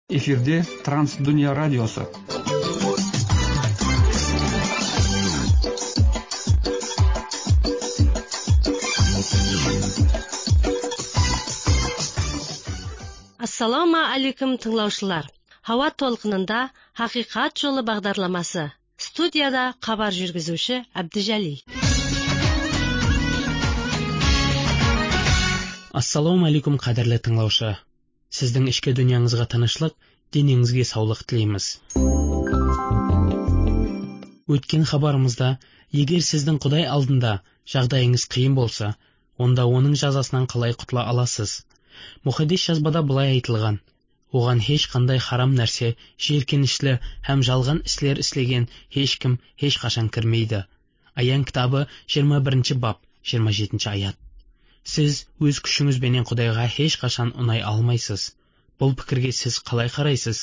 Эфирде Трансдүния радиосы. Ассаламу алейкум тыңлаушылар. Хава толқынында Хақиқат жолы бағдарламасы. Студияда хабар жүргізуші Абдижали. Ассаламу алейкум қадірлі тыңлаушы. Сіздің ішкі дүнияңызға тынышлық, денеңізге саулық тілейміз. Өткен хабарымызда, егер сіздің Құдай алдында жағдайыңыз қиын болса, онда оның жазасынан қалай құтыла аласыз? Мұхаддис жазбада былай айтылған: оған ешқандай харам нәрсе, жиіркенішті һәм жалған істер істеген ешкім ешқашан кірмейді. Аян кітабы 21 бап 27 аят. Сіз өз күшіңізбенен Құдайға ешқашан ұнай алмайсыз. Бұл пікірге сіз қалай қарайсыз?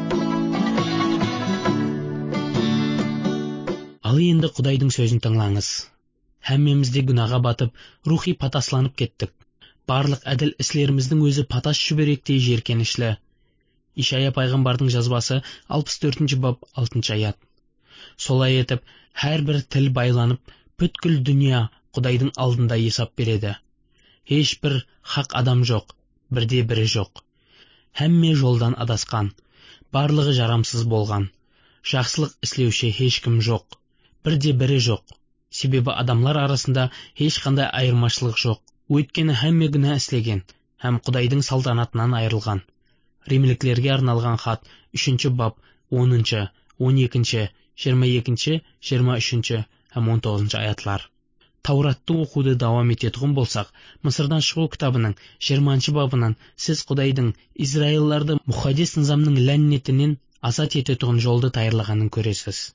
Ал енді Құдайдың сөзін тыңлаңыз. Әммемізде күнәға батып, рухи патасланып кеттік. Барлық әділ іслеріміздің өзі патас шүберектей жиіркенішті. Ишая пайғамбардың жазбасы 64 бап 6 аят. Солай етіп, әрбір тіл байланып, бүткіл дүния Құдайдың алдында есап береді. Ешбір хақ адам жоқ, бірде-бірі жоқ. Әмме жолдан адасқан, барлығы жарамсыз болған. Жақсылық істеуші ешкім жоқ, бірде-бірі жоқ. Себебі адамлар арасында ешқандай айырмашылық жоқ. Өйткені әмме күнә істеген, һәм Құдайдың салтанатынан айырылған. Римліктерге арналған хат 3 бап 10, 12, 22, 23 һәм 19 аятлар. Тауратты оқуды давам ететұғын болсақ, Мысырдан шығу кітабының 20 бабынан сіз Құдайдың Израилларды мұхаддис низамның ләннетінен азат ететұғын жолды тайырлағанын көресіз.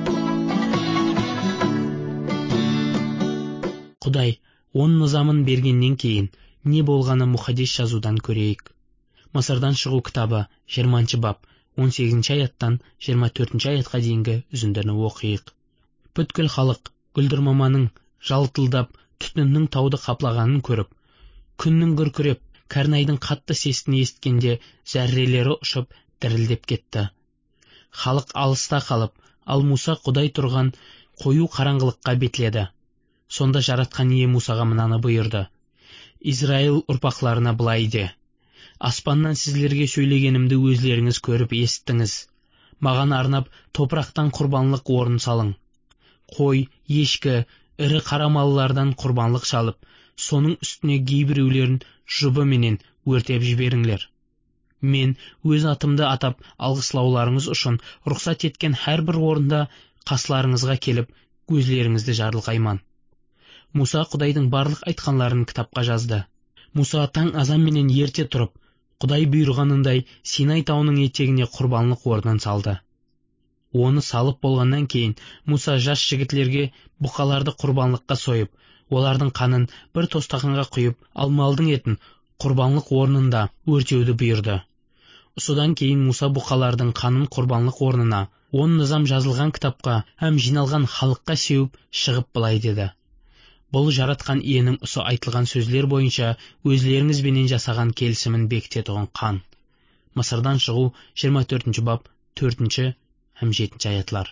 Құдай 10 низамын бергеннен кейін не болғаны мұхаддис жазудан көрейік. Мысырдан шығу кітабы 20 бап 18 аяттан 24 аятқа дейінгі үзіндіні оқиық. Бүткіл халық гүлдірмаманың жалтылдап, түтіннің тауды қаплағанын көріп, күннің күркіреп, кәрнайдың қатты сестін есіткенде зәррелері ұшып, дірілдеп кетті. Халық алыста қалып, ал Муса Құдай тұрған қою қараңғылыққа бетіледі. Сонда жаратқан ие Мусаға мынаны бұйырды: Израил ұрпақларына былай де: аспаннан сіздерге сөйлегенімді өзлеріңіз көріп естіңіз. Маған арнап топырақтан құрбанлық орын салың. Қой, ешкі, ірі қара маллардан құрбанлық шалып, соның үстіне кейбіреулерін жұбы менен өртеп жіберіңдер. Мен өз атымды атап алғыслауларыңыз үшін рұқсат еткен әрбір орында қасыларыңызға келіп, көзлеріңізді жарылқайман. Муса Құдайдың барлық айтқанларын кітапқа жазды. Муса таң азан менен ерте тұрып, Құдай бұйырғанындай Синай тауының етегіне құрбанлық орнын салды. Оны салып болғаннан кейін Муса жас жігітлерге бұқаларды құрбанлыққа сойып, олардың қанын бір тостағанға құйып, ал малдың етін құрбанлық орнында өртеуді бұйырды. Содан кейін Муса бұқалардың қанын құрбанлық орнына 10 низам жазылған кітапқа һәм жиналған халыққа сеуіп шығып былай деді: бұл жаратқан иенің осы айтылған сөздер бойынша өзлеріңізбенен жасаған келісімін бекітетұғын қан. Мысырдан шығу 24 бап 4 һәм 7 аятлар.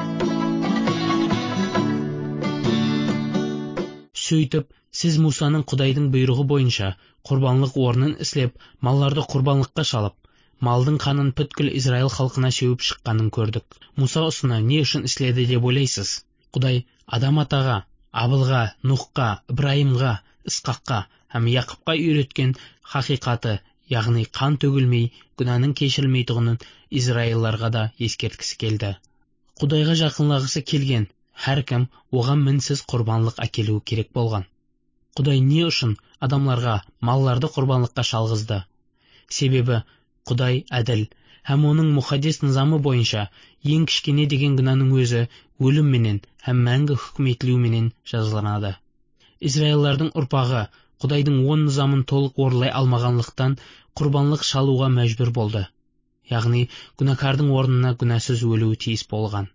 Сөйтіп, сіз Мусаның Құдайдың бұйрығы бойынша құрбанлық орнын ислеп, малларды құрбанлыққа шалып, малдың қанын бүткіл Израил халқына сеуіп шыққанын көрдік. Муса осыны не үшін істеді деп ойлайсыз? Құдай Адам атаға, Абылға, Нухқа, Ибраимға, Исқаққа һәм Яқыпқа үйреткен хақиқаты, яғни қан төгілмей, күнәнің кешірілмейтұғынын Израилларға да ескерткісі келді. Құдайға жақынлағысы келген әркім оған мінсіз құрбанлық әкелуі керек болған. Құдай не үшін адамларға малларды құрбанлыққа шалғызды? Себебі Құдай әділ, һәм оның мұхаддис низамы бойынша ең кішкене деген күнәнің өзі өлім менен һәм мәңгі хүкім етілуіменен жазаланады. Израиллардың ұрпағы Құдайдың 10 низамын толық орындай алмағанлықтан құрбанлық шалуға мәжбүр болды. Яғни күнәкардың орнына күнәсіз өлуі тиіс болған.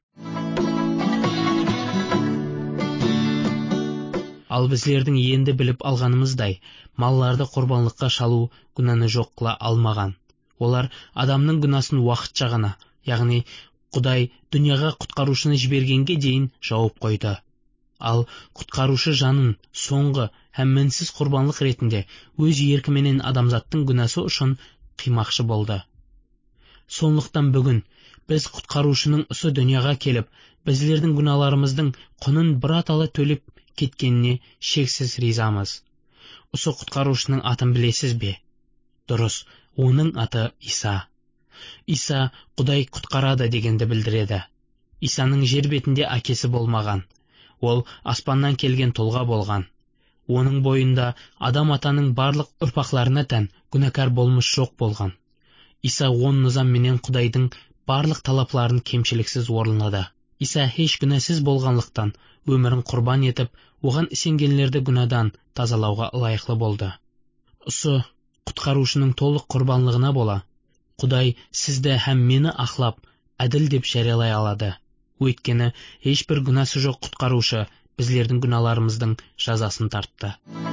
Ал біздердің енді біліп алғанымыздай, малларды құрбанлыққа шалу күнәні жоқ қыла алмаған. Олар адамның күнасын уақытша ғана, яғни Құдай дүнияға құтқарушыны жібергенге дейін жауып қойды. Ал құтқарушы жанын соңғы һәм мінсіз құрбанлық ретінде өз еркіменен адамзаттың күнәсі үшін қимақшы болды. Сондықтан бүгін біз құтқарушының осы дүнияға келіп, біздердің күнәларымыздың құнын біратала төлеп кеткеніне шексіз ризамыз. Осы құтқарушының атын білесіз бе? Дұрыс, оның аты Иса. Иса Құдай құтқарады дегенді білдіреді. Исаның жер бетінде әкесі болмаған. Ол аспаннан келген тұлға болған. Оның бойында адам атаның барлық ұрпақтарына тән күнәкар болмыш жоқ болған. Иса он низам менен Құдайдың барлық талапларын кемшіліксіз орындады. Иса еш күнәсіз болғанлықтан өмірін құрбан етіп, оған сенгендерді күнәдан тазалауға лайықлы болды. Осы құтқарушының толық құрбанлығына бола, Құдай сізді һәм мені ақлап, әділ деп жариялай алады. Өйткені ешбір күнәсі жоқ құтқарушы біздердің күнәларымыздың жазасын тартты.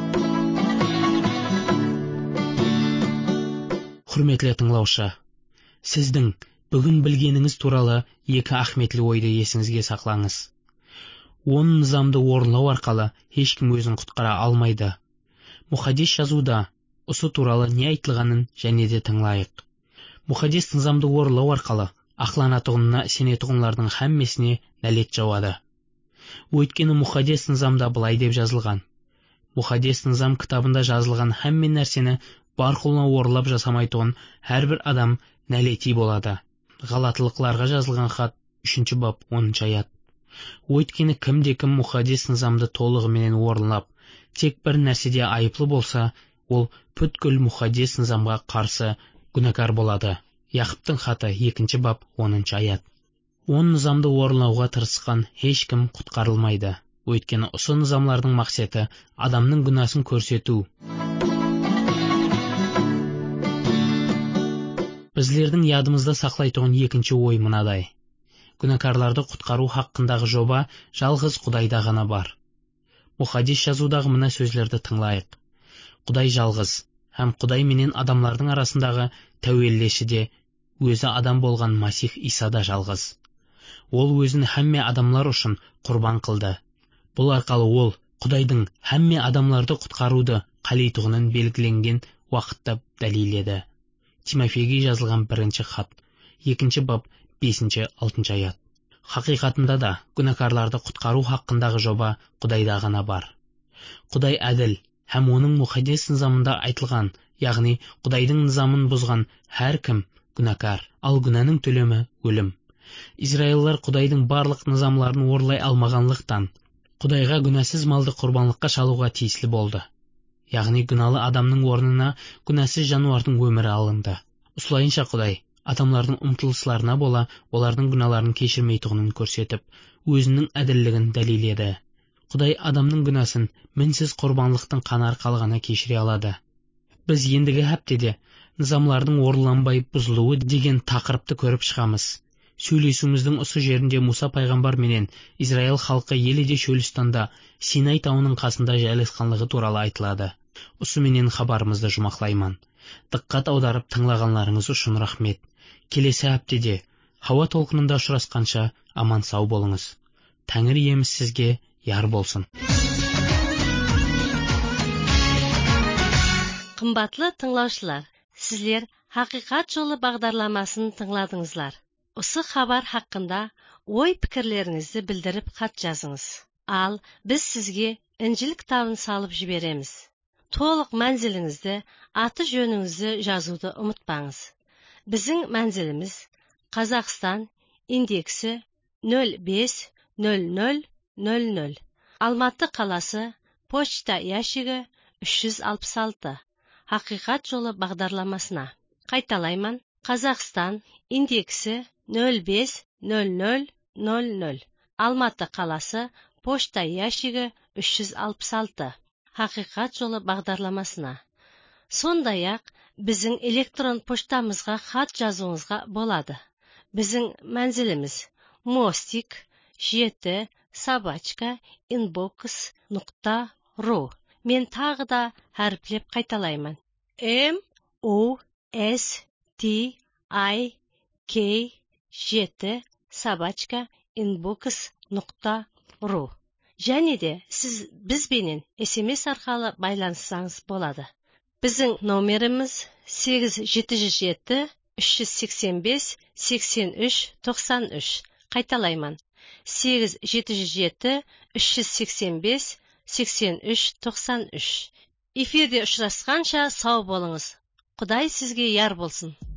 Құрметлі тыңлаушы, сіздің бүгін білгеніңіз туралы екі ахметлі ойды есіңізге сақлаңыз. 10 низамды орындау арқылы ешкім өзін құтқара алмайды. Мұхаддис жазуда осы туралы не айтылғанын және де тыңлайық. Мұхаддис низамды орындау арқылы ақланатұғынына сенетұғынлардың һәммесіне нәлет жауады. Өйткені Мұхаддис низамда былай деп жазылған. Мұхаддис низам кітабында жазылған һәмме нәрсені бар қолына орындап жасамайтұғын әрбір адам нәлети болады. Галатылықларға жазылған хат 3 бап 10 аят. Өйткені кімде-кім Мұхаддис низамды толығыменен орындап, тек бір нәрседе айыплы болса, ол бүткіл Мұхаддис низамға қарсы күнәкар болады. Яқыптың хаты 2 бап 10 аят. 10 низамды орындауға тырысқан ешкім құтқарылмайды. Өйткені осы низамлардың мақсаты адамның күнәсін көрсету. Біздердің ядымызда сақлайтұғын екінші ой мынадай. Күнәкарларды құтқару хақындағы жоба жалғыз Құдайда ғана бар. Мұхаддис жазудағы мына сөздерді тыңлайық. Құдай жалғыз, һәм Құдай менен адамлардың арасындағы тәуелдеші де, өзі адам болған Масих Иса да жалғыз. Ол өзін һәмме адамлар үшін құрбан қылды. Бұл арқалы ол Құдайдың һәмме адамларды құтқаруды қалейтұғынын белгіленген уақытта дәлелдеді. Тимофейге жазылған 1 хат, 2 бап 5-6 аят. Хақиқатында да күнәкарларды құтқару хақындағы жоба Құдайда ғана бар. Құдай әділ, һәм оның Мұхаддис низамында айтылған, яғни Құдайдың низамын бұзған әркім күнәкар, ал күнәнің төлемі өлім. Израильлар Құдайдың барлық низамларын орындай алмағанлықтан, Құдайға күнәсіз малды құрбанлыққа шалуға тиіслі болды. Яғни күнәлі адамның орнына күнәсіз жануардың өмірі алынды. Осылайынша Құдай адамлардың ұмтылыстарына бола олардың күнәларын кешірмейтұғынын көрсетіп, өзінің әділдігін дәлелдеді. Құдай адамның күнәсін мінсіз құрбанлықтың қаны арқылы ғана кешіре алады. Біз ендігі хәптеде низамлардың орындалмай бұзылуы деген тақырыпты көріп шығамыз. Сөйлесуіміздің осы жерінде Муса пайғамбар менен Израиль халқы еледе шөлістанда Синай тауының қасында жайласқанлығы туралы айтылады. Осы менен хабарымызды жұмақлайман. Диққат аударып тыңлағанларыңыз үшін рахмет. Келесі хәптеде Хауа толқынында ұшырасқанша аман сау болыңыз. Тәңір иеміз сізге яр болсын. Қымбатлы тыңлаушылар, сіздер Хақиқат жолы бағдарламасын тыңладыңызлар. Осы хабар хақында ой пікірлеріңізді білдіріп хат жазыңыз. Ал біз сізге Инжил кітабын салып жібереміз. Толық мәнзіліңізді, аты жөніңізді жазуды ұмытпаңыз. Біздің мәнзіліміз Қазақстан, индексі 050000. Алматы қаласы, почта ящигі 366. Хақиқат жолы бағдарламасына. Қайталайман. Қазақстан, индексі 050000. Алматы қаласы, почта ящигі 366. Хақиқат жолы бағдарламасына. Сондай-ақ біздің электрон поштамызға хат жазуыңызға болады. Біздің мәнзіліміз mostik 7@inbox.ru. Мен тағы да әріплеп қайталаймын. tik7@inbox.ru. Және де сіз бізбенен SMS арқылы байланыссаңыз болады. Біздің номеріміз 877-385-8393. Қайталаймын. 877-385-8393. Эфирде ұшырасқанша сау болыңыз. Құдай сізге яр болсын.